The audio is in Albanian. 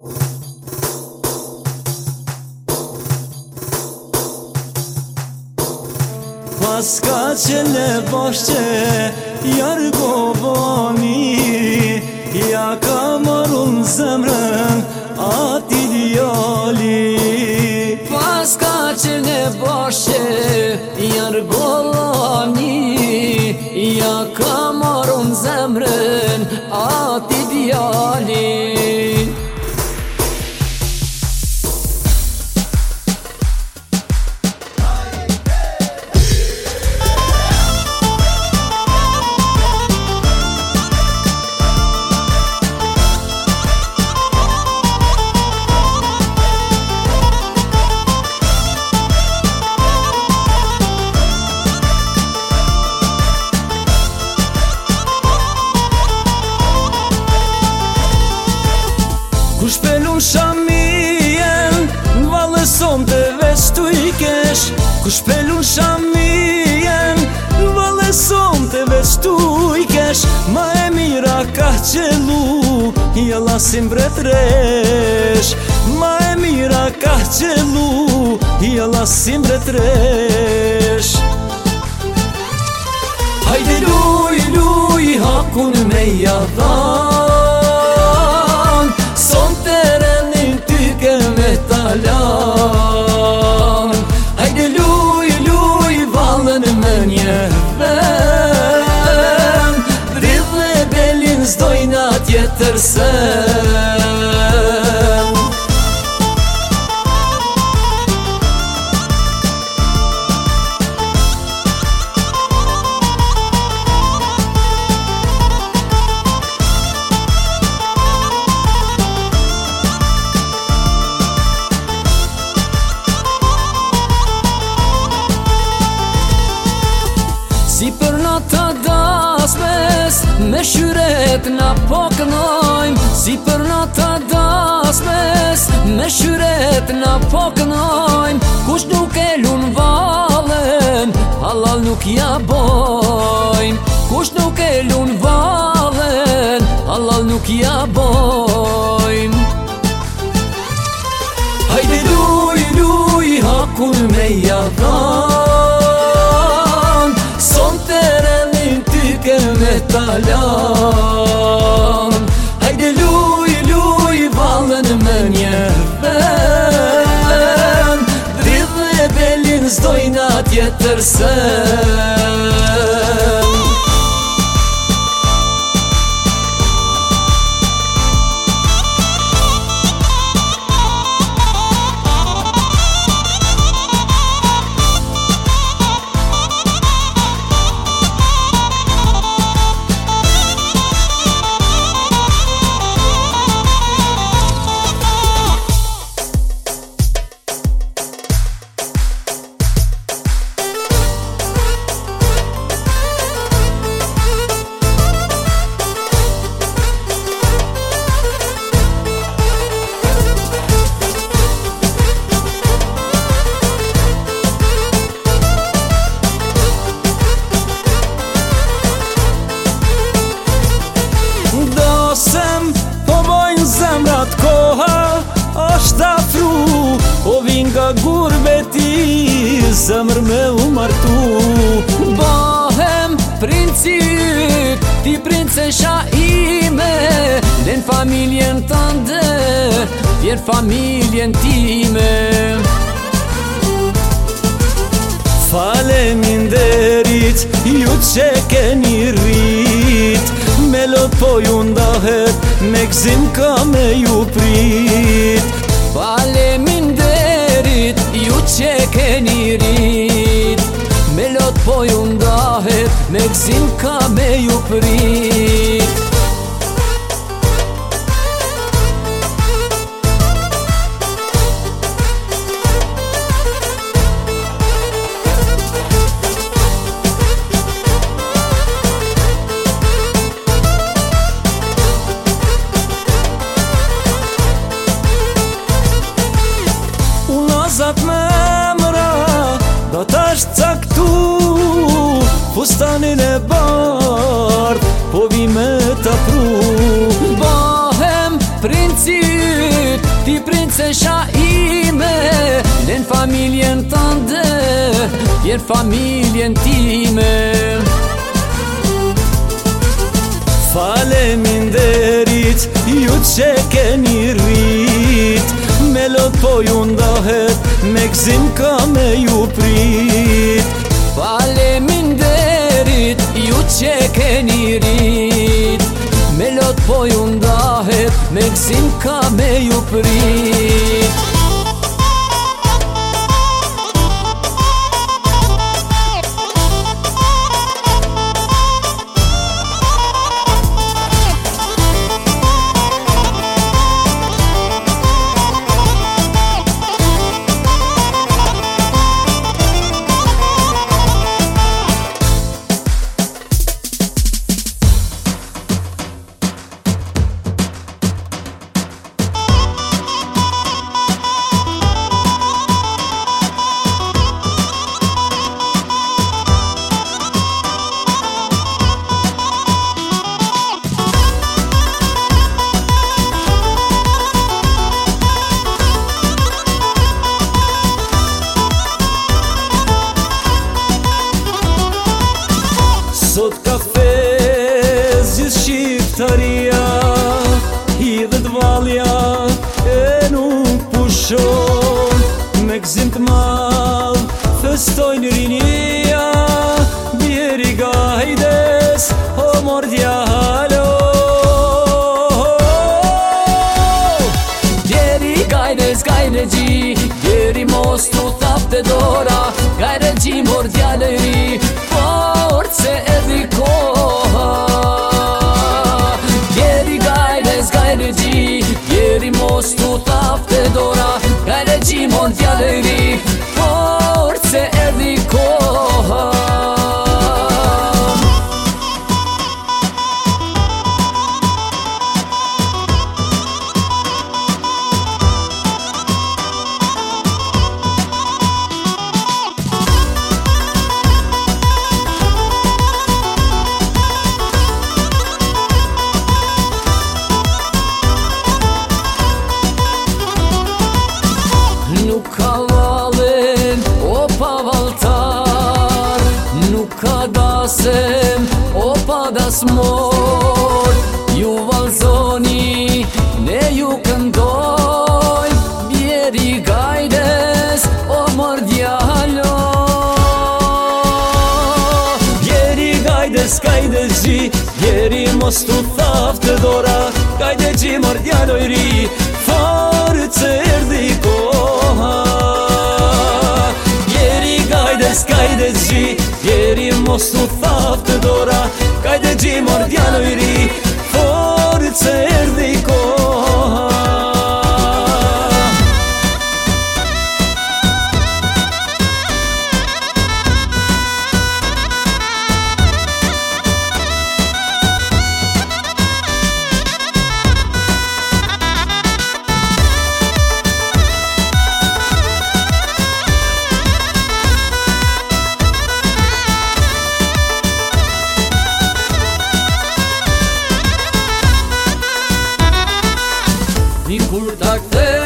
Paska qëlle bashqe jarë govani, ja ka marun zemrën ati djali. Paska qëlle bashqe jarë govani, ja ka marun zemrën ati djali. Kush pelun shamijen, n'valle som të vestu i kesh. Kush pelun shamijen, n'valle som të vestu i kesh. Ma e mira ka qelu, jalla si mbretresh. Ma e mira ka qelu, jalla si mbretresh. Hajde luj, luj, hakun me jadhan, son terenin ty ke me talan. Hajde luj, luj, valën me një ven, dridh dhe belin zdojna tjetër sen. Si për nata dasmes, me shyret na pokënojmë. Si për nata dasmes, me shyret na pokënojmë. Kush nuk e lun vallen, halal nuk ja bojmë. Kush nuk e lun vallen, halal nuk ja bojmë. Hajde luj, luj, hakun me jadhan, son terenin ty ke me talan. Hajde luj, luj, valën me një ven, dridh dhe belin zdojna tjetër sen. Zemrat koha është afru, o vin nga gurbeti, zemër me u martu. Bahem princi yt, ti princesha ime, len familjen tënde, vjen familjen time. Faleminderit, ju që keni rrit, me lot po ju ndahet, me gzim ka me ju prit. Faleminderit, ju që keni rrit, me lot po ju ndahet, me gzim ka me ju prit. Zat me mëra, do t'asht caktu, fustanin e bardh, po vi me ta si yt, ti princesha ime, len familjen tënde, jen familjen time. Faleminderit, ju që keni rrit, me lot po ju ndahet, me gzim ka me ju prit. Faleminderit, ju që keni rrit, me lot po ju ndahet, me gzim ka me ju prit. Sot kafe zgjidh shqiptaria, hidhet valja e nuk pushon. Me gzim t'madh festojnë rinia, bjeri gajdes, o mordja halo. Bjeri gajdes, gajde gji, bjeri mos t'u thapte dora, gajde gji mordja lëri, forse edhi koha. Bjeri gajdes, gajde gji, bjeri mos t'u thapte dora, gajde gji mordja lëri, forse edhi koha. Nuk ka valen, o pa valtar, nuk ka dasem, o pa dasmor. Ju valzoni, ne ju këndoj, bjeri gajdes, o mordja halo. Bjeri gajdes, gajdes gji, bjeri mos t'u thafte dora, gajde gji mordja lojri, forse erdhi koha. Bjeri gajdes, gajdes gji, bjeri mos t'u thafte dora, gajde gji mordja lojri, forse erdhi koha. Kur ta kthe